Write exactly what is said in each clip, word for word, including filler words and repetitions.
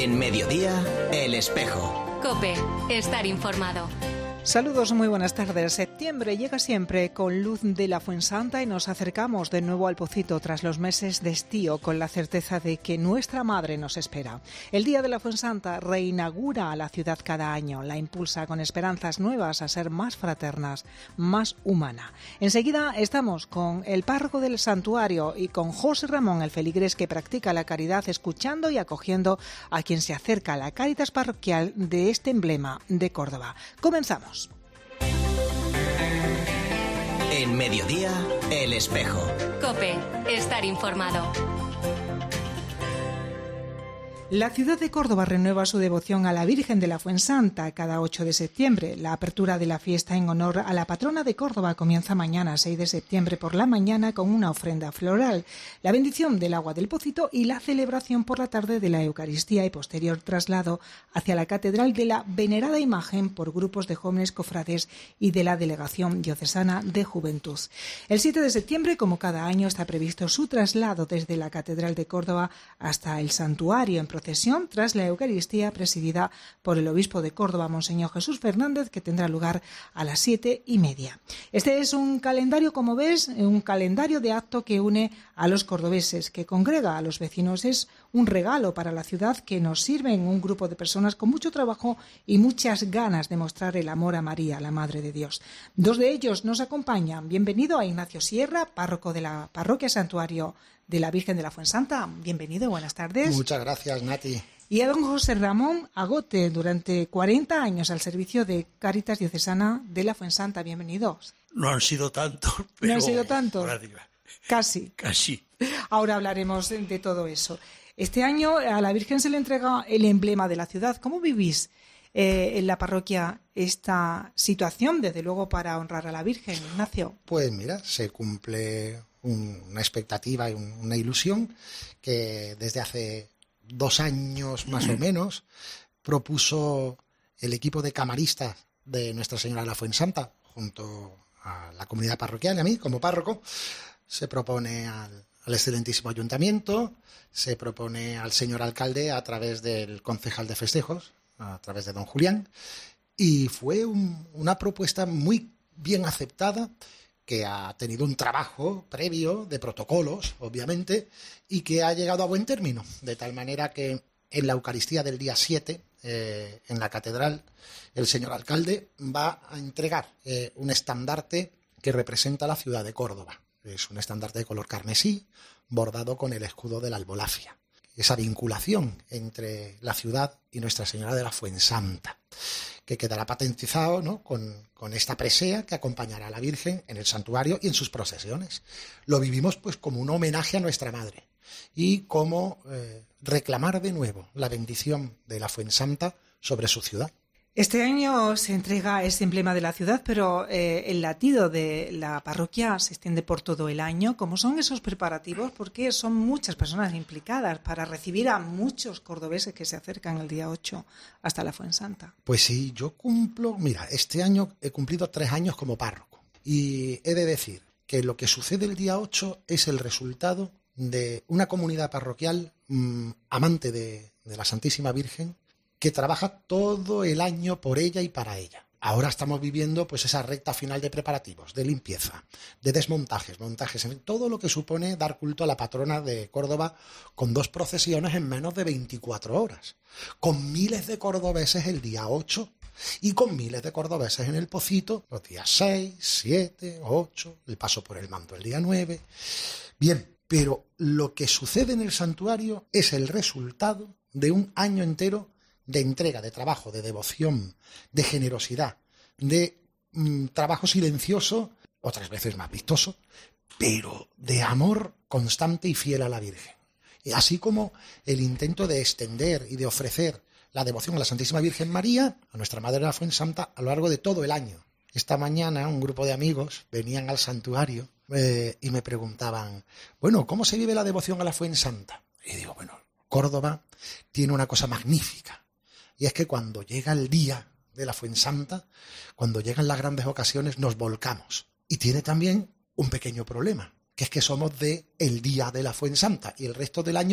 En Mediodía, El Espejo. COPE, estar informado. Saludos, muy buenas tardes. Septiembre llega siempre con luz de la Fuensanta y nos acercamos de nuevo al Pocito tras los meses de estío con la certeza de que nuestra madre nos espera. El Día de la Fuensanta reinaugura a la ciudad cada año, la impulsa con esperanzas nuevas a ser más fraternas, más humana. Enseguida estamos con el párroco del santuario y con José Ramón, el feligrés que practica la caridad, escuchando y acogiendo a quien se acerca a la Cáritas parroquial de este emblema de Córdoba. Comenzamos. En Mediodía, El Espejo. COPE, estar informado. La ciudad de Córdoba renueva su devoción a la Virgen de la Fuensanta cada ocho de septiembre. La apertura de la fiesta en honor a la patrona de Córdoba comienza mañana, seis de septiembre, por la mañana con una ofrenda floral, la bendición del agua del Pocito y la celebración por la tarde de la Eucaristía y posterior traslado hacia la Catedral de la Venerada Imagen por grupos de jóvenes cofrades y de la Delegación Diocesana de Juventud. El siete de septiembre, como cada año, está previsto su traslado desde la Catedral de Córdoba hasta el santuario en procesión tras la Eucaristía presidida por el obispo de Córdoba, Monseñor Jesús Fernández, que tendrá lugar a las siete y media. Este es un calendario, como ves, un calendario de acto que une a los cordobeses, que congrega a los vecinos. Es un regalo para la ciudad que nos sirve en un grupo de personas con mucho trabajo y muchas ganas de mostrar el amor a María, la Madre de Dios. Dos de ellos nos acompañan. Bienvenido a Ignacio Sierra, párroco de la Parroquia Santuario de la Virgen de la Fuensanta. Bienvenido, buenas tardes. Muchas gracias, Nati. Y a don José Ramón Agote, durante cuarenta años al servicio de Cáritas Diocesana de la Fuensanta. Bienvenidos. No han sido tantos, pero... No han sido tantos. Casi. Casi. Ahora hablaremos de todo eso. Este año a la Virgen se le entrega el emblema de la ciudad. ¿Cómo vivís eh, en la parroquia esta situación, desde luego, para honrar a la Virgen, Ignacio? Pues mira, se cumple un, una expectativa y un, una ilusión que desde hace dos años más o menos propuso el equipo de camaristas de Nuestra Señora de la Fuensanta, junto a la comunidad parroquial y a mí como párroco. Se propone al, al excelentísimo ayuntamiento, se propone al señor alcalde a través del concejal de festejos, a través de don Julián, y fue un, una propuesta muy bien aceptada, que ha tenido un trabajo previo de protocolos, obviamente, y que ha llegado a buen término, de tal manera que en la Eucaristía del día siete, eh, en la catedral, el señor alcalde va a entregar eh, un estandarte que representa la ciudad de Córdoba. Es un estandarte de color carmesí, bordado con el escudo de la Albolafia. Esa vinculación entre la ciudad y Nuestra Señora de la Fuensanta, que quedará patentizado, ¿no?, con, con esta presea que acompañará a la Virgen en el santuario y en sus procesiones. Lo vivimos pues como un homenaje a nuestra Madre y como eh, reclamar de nuevo la bendición de la Fuensanta sobre su ciudad. Este año se entrega ese emblema de la ciudad, pero eh, el latido de la parroquia se extiende por todo el año. ¿Cómo son esos preparativos? Porque son muchas personas implicadas para recibir a muchos cordobeses que se acercan el día ocho hasta la Fuensanta. Pues sí, yo cumplo, mira, este año he cumplido tres años como párroco y he de decir que lo que sucede el día ocho es el resultado de una comunidad parroquial mmm, amante de, de la Santísima Virgen, que trabaja todo el año por ella y para ella. Ahora estamos viviendo pues esa recta final de preparativos, de limpieza, de desmontajes, montajes, en todo lo que supone dar culto a la patrona de Córdoba con dos procesiones en menos de veinticuatro horas, con miles de cordobeses el día ocho y con miles de cordobeses en el Pocito los días seis, siete, ocho, el paso por el manto el día nueve. Bien, pero lo que sucede en el santuario es el resultado de un año entero de entrega, de trabajo, de devoción, de generosidad, de mm, trabajo silencioso, otras veces más vistoso, pero de amor constante y fiel a la Virgen. Y así como el intento de extender y de ofrecer la devoción a la Santísima Virgen María, a nuestra Madre de la Fuensanta, a lo largo de todo el año. Esta mañana un grupo de amigos venían al santuario eh, y me preguntaban, bueno, ¿cómo se vive la devoción a la Fuensanta? Y digo, bueno, Córdoba tiene una cosa magnífica. Y es que cuando llega el día de la Fuensanta, cuando llegan las grandes ocasiones, nos volcamos. Y tiene también un pequeño problema, que es que somos de el día de la Fuensanta y el resto del año que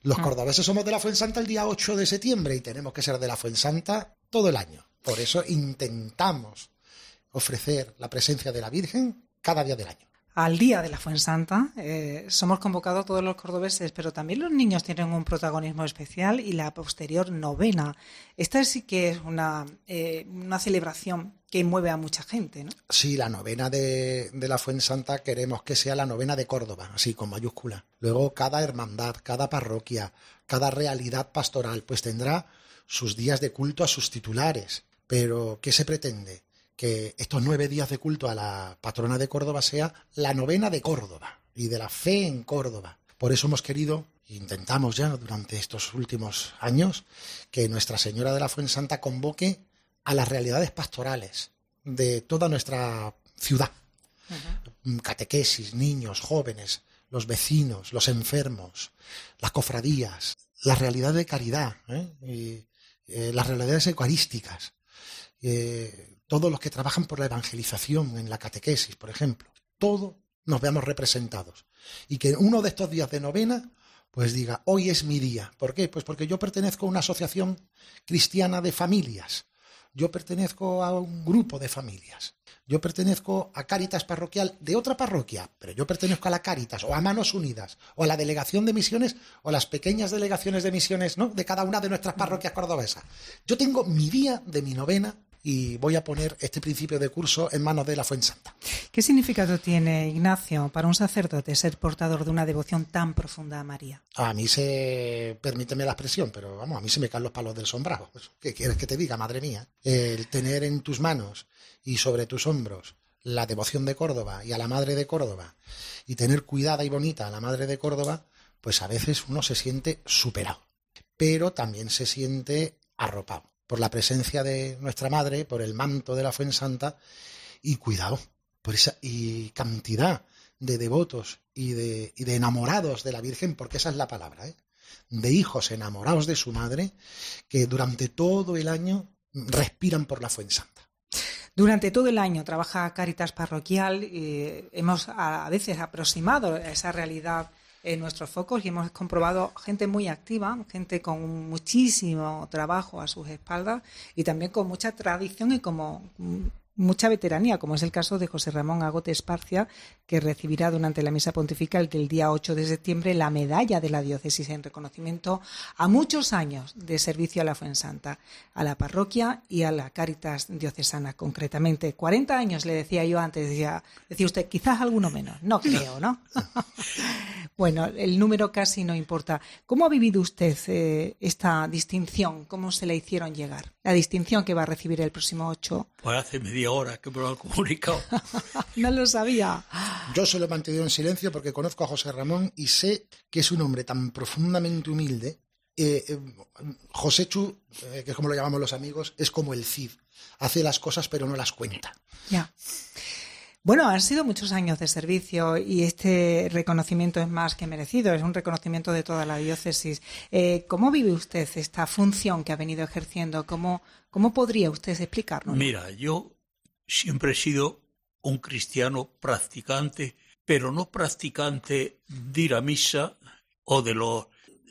Los cordobeses somos de la Fuensanta el día ocho de septiembre y tenemos que ser de la Fuensanta todo el año. Por eso intentamos ofrecer la presencia de la Virgen cada día del año. Al día de la Fuensanta eh, somos convocados todos los cordobeses, pero también los niños tienen un protagonismo especial y la posterior novena. Esta sí que es una, eh, una celebración que mueve a mucha gente, ¿no? Sí, la novena de, de la Fuensanta queremos que sea la novena de Córdoba, así con mayúscula. Luego cada hermandad, cada parroquia, cada realidad pastoral, pues tendrá sus días de culto a sus titulares. Pero, ¿qué se pretende? Que estos nueve días de culto a la patrona de Córdoba sea la novena de Córdoba y de la fe en Córdoba. Por eso hemos querido, intentamos ya durante estos últimos años, que Nuestra Señora de la Fuensanta convoque a las realidades pastorales de toda nuestra ciudad. Uh-huh. Catequesis, niños, jóvenes, los vecinos, los enfermos, las cofradías, la realidad de caridad, ¿eh? y, eh, las realidades eucarísticas, eh, todos los que trabajan por la evangelización en la catequesis, por ejemplo, todos nos veamos representados. Y que uno de estos días de novena, pues diga, hoy es mi día. ¿Por qué? Pues porque yo pertenezco a una asociación cristiana de familias. Yo pertenezco a un grupo de familias. Yo pertenezco a Cáritas parroquial de otra parroquia, pero yo pertenezco a la Cáritas o a Manos Unidas o a la delegación de misiones o a las pequeñas delegaciones de misiones, ¿no?, de cada una de nuestras parroquias cordobesas. Yo tengo mi día de mi novena y voy a poner este principio de curso en manos de la Fuensanta. ¿Qué significado tiene, Ignacio, para un sacerdote ser portador de una devoción tan profunda a María? A mí se... permíteme la expresión, pero vamos, a mí se me caen los palos del sombrajo. ¿Qué quieres que te diga, madre mía? El tener en tus manos y sobre tus hombros la devoción de Córdoba y a la Madre de Córdoba y tener cuidada y bonita a la Madre de Córdoba, pues a veces uno se siente superado, pero también se siente arropado por la presencia de nuestra Madre, por el manto de la Fuensanta y cuidado, por esa y cantidad de devotos y de, y de enamorados de la Virgen, porque esa es la palabra, ¿eh? de hijos enamorados de su Madre, que durante todo el año respiran por la Fuensanta. Durante todo el año trabaja Cáritas Parroquial y hemos a veces aproximado esa realidad en nuestros focos y hemos comprobado gente muy activa, gente con muchísimo trabajo a sus espaldas y también con mucha tradición y como mucha veteranía, como es el caso de José Ramón Agote Esparcia, que recibirá durante la misa pontifical del día ocho de septiembre la medalla de la diócesis en reconocimiento a muchos años de servicio a la Fuensanta, a la parroquia y a la Cáritas diocesana concretamente. cuarenta años, le decía yo antes, decía, decía usted, quizás alguno menos, no creo, ¿no? Bueno, el número casi no importa. ¿Cómo ha vivido usted eh, esta distinción? ¿Cómo se le hicieron llegar? La distinción que va a recibir el próximo ocho. Pues hace media hora que me lo han comunicado. No lo sabía. Yo se lo he mantenido en silencio porque conozco a José Ramón y sé que es un hombre tan profundamente humilde. Eh, eh, José Chu, eh, que es como lo llamamos los amigos, es como el Cid. Hace las cosas pero no las cuenta. Ya. Bueno, han sido muchos años de servicio y este reconocimiento es más que merecido, es un reconocimiento de toda la diócesis. Eh, ¿Cómo vive usted esta función que ha venido ejerciendo? ¿Cómo, cómo podría usted explicarnos? Mira, yo siempre he sido un cristiano practicante, pero no practicante de ir a misa o de los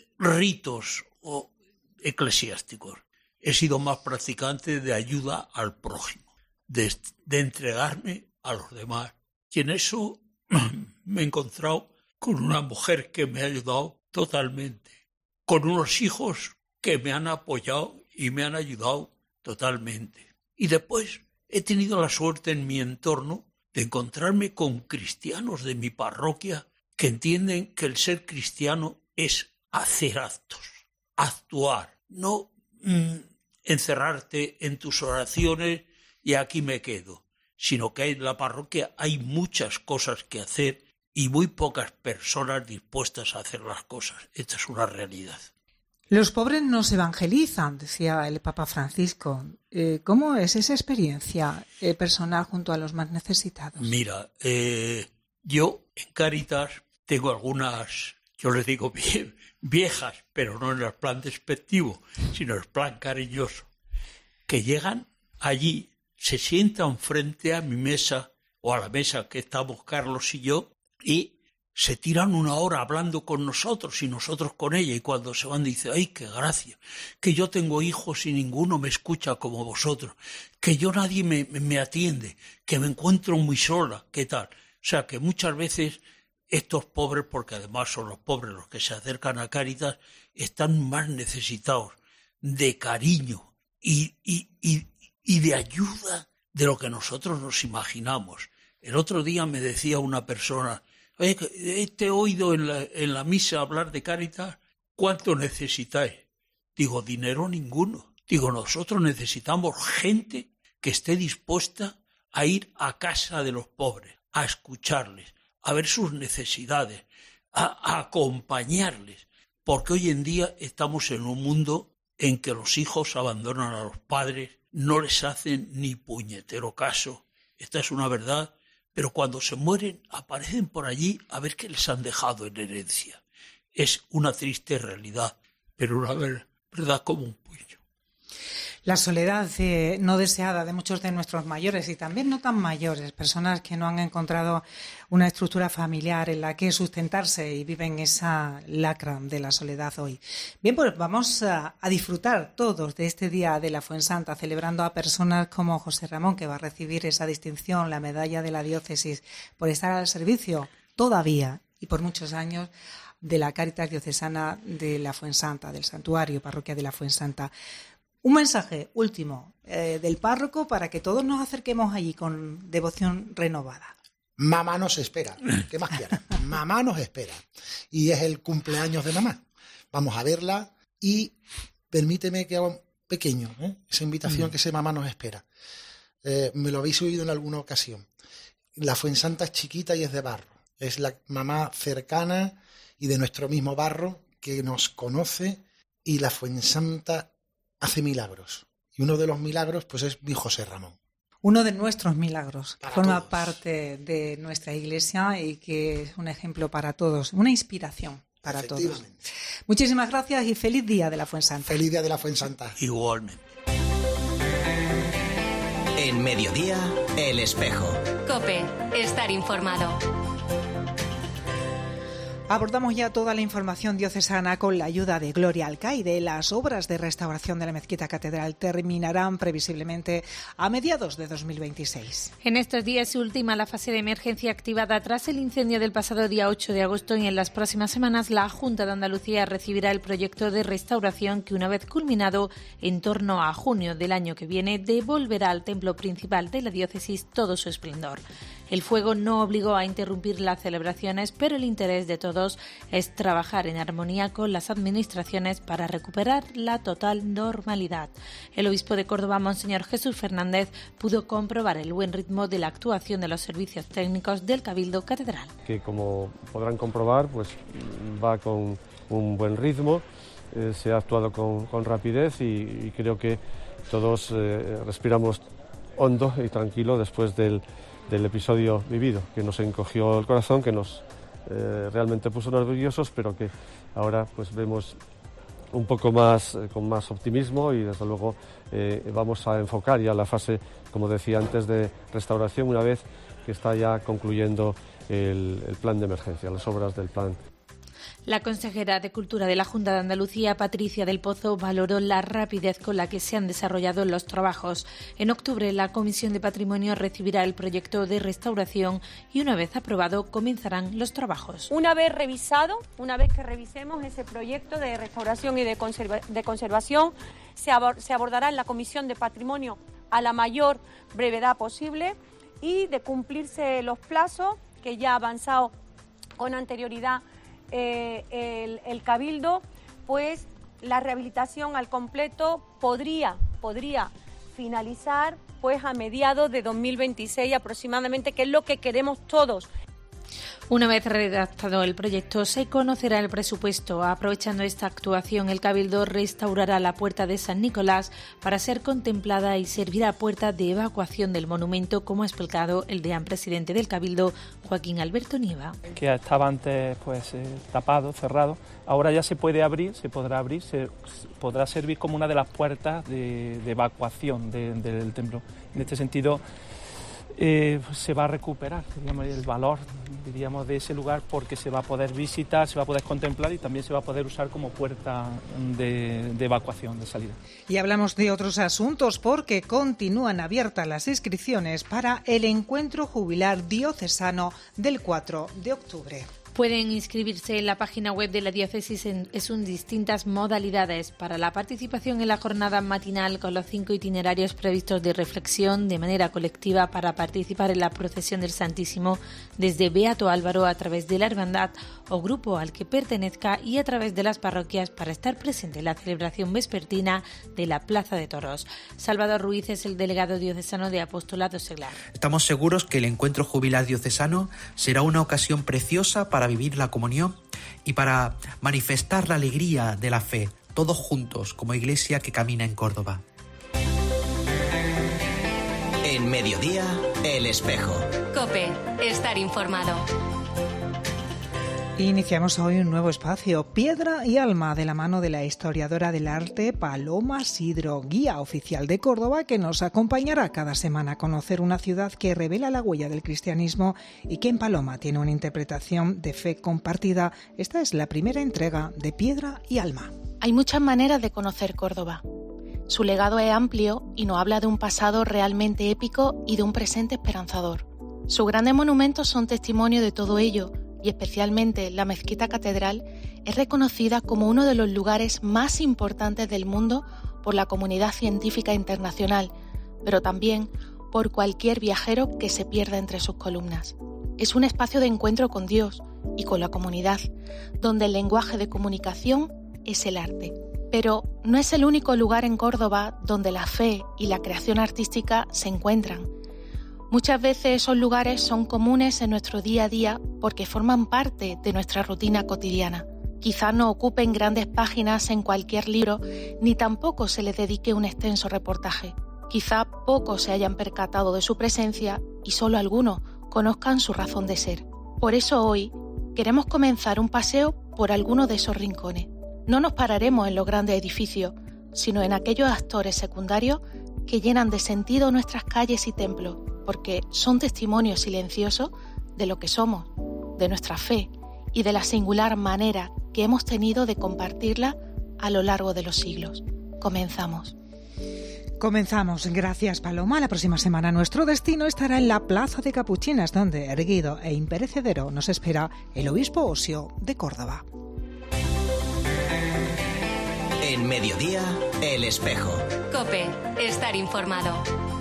ritos o eclesiásticos. He sido más practicante de ayuda al prójimo, de, de entregarme a los demás. Y en eso me he encontrado con una mujer que me ha ayudado totalmente, con unos hijos que me han apoyado y me han ayudado totalmente. Y después he tenido la suerte en mi entorno de encontrarme con cristianos de mi parroquia que entienden que el ser cristiano es hacer actos, actuar, no mm, encerrarte en tus oraciones y aquí me quedo, sino que en la parroquia hay muchas cosas que hacer y muy pocas personas dispuestas a hacer las cosas. Esta es una realidad. Los pobres no se evangelizan, decía el Papa Francisco. Eh, ¿Cómo es esa experiencia eh, personal junto a los más necesitados? Mira, eh, yo en Cáritas tengo algunas, yo les digo vie- viejas, pero no en el plan despectivo, sino en el plan cariñoso, que llegan allí, se sientan frente a mi mesa o a la mesa que estamos Carlos y yo y se tiran una hora hablando con nosotros y nosotros con ella, y cuando se van dice, ¡ay, qué gracia! Que yo tengo hijos y ninguno me escucha como vosotros, que yo nadie me, me atiende, que me encuentro muy sola, ¿qué tal? O sea, que muchas veces estos pobres, porque además son los pobres los que se acercan a Cáritas, están más necesitados de cariño y, y, y, y de ayuda de lo que nosotros nos imaginamos. El otro día me decía una persona, oye, te he oído en la, en la misa hablar de Cáritas, ¿cuánto necesitáis? Digo, dinero ninguno. Digo, nosotros necesitamos gente que esté dispuesta a ir a casa de los pobres, a escucharles, a ver sus necesidades, a, a acompañarles. Porque hoy en día estamos en un mundo en que los hijos abandonan a los padres, no les hacen ni puñetero caso. Esta es una verdad. Pero cuando se mueren aparecen por allí a ver qué les han dejado en herencia. Es una triste realidad, pero una verdad como un puño. La soledad eh, no deseada de muchos de nuestros mayores y también no tan mayores, personas que no han encontrado una estructura familiar en la que sustentarse y viven esa lacra de la soledad hoy. Bien, pues vamos a, a disfrutar todos de este Día de la Fuensanta, celebrando a personas como José Ramón, que va a recibir esa distinción, la medalla de la diócesis, por estar al servicio todavía y por muchos años de la Cáritas Diocesana de la Fuensanta, del Santuario Parroquia de la Fuensanta. Un mensaje último eh, del párroco para que todos nos acerquemos allí con devoción renovada. Mamá nos espera. ¿Qué más quieras? Mamá nos espera. Y es el cumpleaños de mamá. Vamos a verla y permíteme que haga un pequeño, ¿eh? esa invitación mm. que ese mamá nos espera. Eh, me lo habéis oído en alguna ocasión. La Fuensanta es chiquita y es de barro. Es la mamá cercana y de nuestro mismo barro que nos conoce, y la Fuensanta hace milagros. Y uno de los milagros pues es mi José Ramón. Uno de nuestros milagros. Para Forma todos. parte de nuestra iglesia y que es un ejemplo para todos, una inspiración para todos. Muchísimas gracias y feliz Día de la Fuensanta. Feliz Día de la Fuensanta. Igualmente. En Mediodía, El Espejo. COPE, estar informado. Abordamos ya toda la información diocesana con la ayuda de Gloria Alcaide. Las obras de restauración de la mezquita catedral terminarán previsiblemente a mediados de dos mil veintiséis. En estos días se ultima la fase de emergencia activada tras el incendio del pasado día ocho de agosto, y en las próximas semanas la Junta de Andalucía recibirá el proyecto de restauración que, una vez culminado en torno a junio del año que viene, devolverá al templo principal de la diócesis todo su esplendor. El fuego no obligó a interrumpir las celebraciones, pero el interés de todos es trabajar en armonía con las administraciones para recuperar la total normalidad. El obispo de Córdoba, Monseñor Jesús Fernández, pudo comprobar el buen ritmo de la actuación de los servicios técnicos del Cabildo Catedral. Que, como podrán comprobar, pues va con un buen ritmo, eh, se ha actuado con, con rapidez y, y creo que todos eh, respiramos hondo y tranquilo después del del episodio vivido, que nos encogió el corazón, que nos eh, realmente puso nerviosos, pero que ahora pues vemos un poco más, eh, con más optimismo, y desde luego eh, vamos a enfocar ya la fase, como decía antes, de restauración, una vez que está ya concluyendo el, el plan de emergencia, las obras del plan. La consejera de Cultura de la Junta de Andalucía, Patricia del Pozo, valoró la rapidez con la que se han desarrollado los trabajos. En octubre, la Comisión de Patrimonio recibirá el proyecto de restauración y, una vez aprobado, comenzarán los trabajos. Una vez revisado, una vez que revisemos ese proyecto de restauración y de, conserva- de conservación, se, abor- se abordará en la Comisión de Patrimonio a la mayor brevedad posible, y de cumplirse los plazos que ya ha avanzado con anterioridad Eh, el, el Cabildo, pues la rehabilitación al completo podría, podría finalizar pues a mediados de dos mil veintiséis aproximadamente, que es lo que queremos todos. Una vez redactado el proyecto, se conocerá el presupuesto. Aprovechando esta actuación, el Cabildo restaurará la puerta de San Nicolás para ser contemplada y servirá puerta de evacuación del monumento, como ha explicado el deán presidente del Cabildo, Joaquín Alberto Nieva. Que estaba antes pues eh, tapado, cerrado, ahora ya se puede abrir, se podrá abrir, se podrá servir como una de las puertas de, de evacuación de, del templo. En este sentido, eh, se va a recuperar, digamos, el valor, diríamos, de ese lugar, porque se va a poder visitar, se va a poder contemplar y también se va a poder usar como puerta de, de evacuación, de salida. Y hablamos de otros asuntos porque continúan abiertas las inscripciones para el encuentro jubilar diocesano del cuatro de octubre. Pueden inscribirse en la página web de la diócesis en, en sus distintas modalidades para la participación en la jornada matinal con los cinco itinerarios previstos de reflexión de manera colectiva para participar en la procesión del Santísimo desde Beato Álvaro a través de la hermandad o grupo al que pertenezca y a través de las parroquias para estar presente en la celebración vespertina de la Plaza de Toros. Salvador Ruiz es el delegado diocesano de Apostolado Seglar. Estamos seguros que el encuentro jubilar diocesano será una ocasión preciosa para para vivir la comunión y para manifestar la alegría de la fe, todos juntos como iglesia que camina en Córdoba. En Mediodía, El Espejo. COPE, estar informado. Iniciamos hoy un nuevo espacio, Piedra y Alma, de la mano de la historiadora del arte Paloma Sidro, guía oficial de Córdoba, que nos acompañará cada semana a conocer una ciudad que revela la huella del cristianismo y que en Paloma tiene una interpretación de fe compartida. Esta es la primera entrega de Piedra y Alma. Hay muchas maneras de conocer Córdoba. Su legado es amplio y nos habla de un pasado realmente épico y de un presente esperanzador. Sus grandes monumentos son testimonio de todo ello, y especialmente la Mezquita Catedral es reconocida como uno de los lugares más importantes del mundo por la comunidad científica internacional, pero también por cualquier viajero que se pierda entre sus columnas. Es un espacio de encuentro con Dios y con la comunidad, donde el lenguaje de comunicación es el arte. Pero no es el único lugar en Córdoba donde la fe y la creación artística se encuentran. Muchas veces esos lugares son comunes en nuestro día a día porque forman parte de nuestra rutina cotidiana. Quizás no ocupen grandes páginas en cualquier libro, ni tampoco se les dedique un extenso reportaje. Quizá pocos se hayan percatado de su presencia y solo algunos conozcan su razón de ser. Por eso hoy queremos comenzar un paseo por alguno de esos rincones. No nos pararemos en los grandes edificios, sino en aquellos actores secundarios que llenan de sentido nuestras calles y templos, porque son testimonios silenciosos de lo que somos, de nuestra fe y de la singular manera que hemos tenido de compartirla a lo largo de los siglos. Comenzamos. Comenzamos. Gracias, Paloma. La próxima semana nuestro destino estará en la Plaza de Capuchinas, donde, erguido e imperecedero, nos espera el obispo Osio de Córdoba. En Mediodía, El Espejo. COPE, estar informado.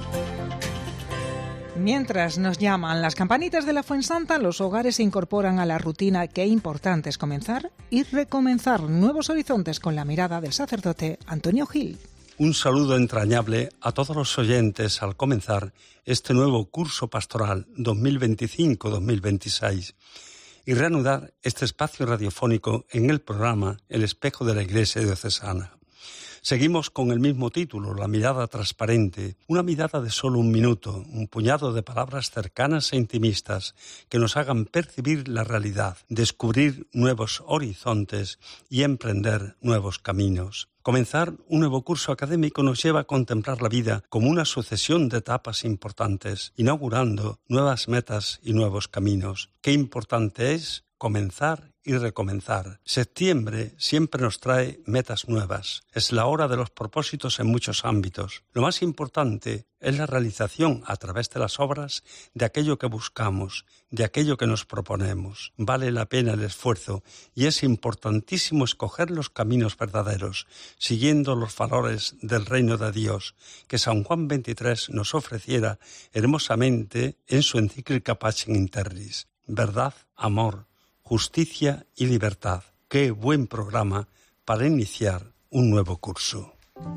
Mientras nos llaman las campanitas de la Fuensanta, los hogares se incorporan a la rutina. Qué importante es comenzar y recomenzar nuevos horizontes con la mirada del sacerdote Antonio Gil. Un saludo entrañable a todos los oyentes al comenzar este nuevo curso pastoral dos mil veinticinco dos mil veintiséis y reanudar este espacio radiofónico en el programa El Espejo de la Iglesia Diocesana. Seguimos con el mismo título, La mirada transparente, una mirada de solo un minuto, un puñado de palabras cercanas e intimistas que nos hagan percibir la realidad, descubrir nuevos horizontes y emprender nuevos caminos. Comenzar un nuevo curso académico nos lleva a contemplar la vida como una sucesión de etapas importantes, inaugurando nuevas metas y nuevos caminos. Qué importante es comenzar y recomenzar. Septiembre siempre nos trae metas nuevas. Es la hora de los propósitos en muchos ámbitos. Lo más importante es la realización a través de las obras de aquello que buscamos, de aquello que nos proponemos. Vale la pena el esfuerzo y es importantísimo escoger los caminos verdaderos, siguiendo los valores del reino de Dios, que San Juan veintitrés nos ofreciera hermosamente en su encíclica Pacem in Terris. Verdad, amor, justicia y libertad. Qué buen programa para iniciar un nuevo curso.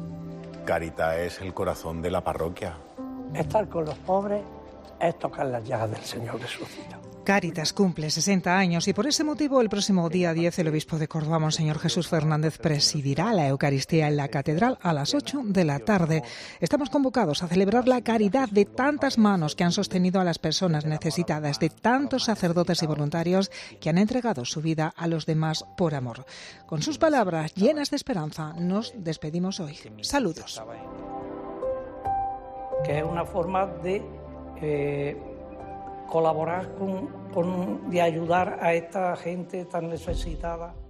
Caritas es el corazón de la parroquia. Estar con los pobres es tocar las llagas del Señor resucitado. Cáritas cumple sesenta años y por ese motivo el próximo día diez el obispo de Córdoba, Monseñor Jesús Fernández, presidirá la Eucaristía en la Catedral a las ocho de la tarde. Estamos convocados a celebrar la caridad de tantas manos que han sostenido a las personas necesitadas, de tantos sacerdotes y voluntarios que han entregado su vida a los demás por amor. Con sus palabras llenas de esperanza nos despedimos hoy. Saludos. Que es una forma de eh, colaborar con, con, y ayudar a esta gente tan necesitada.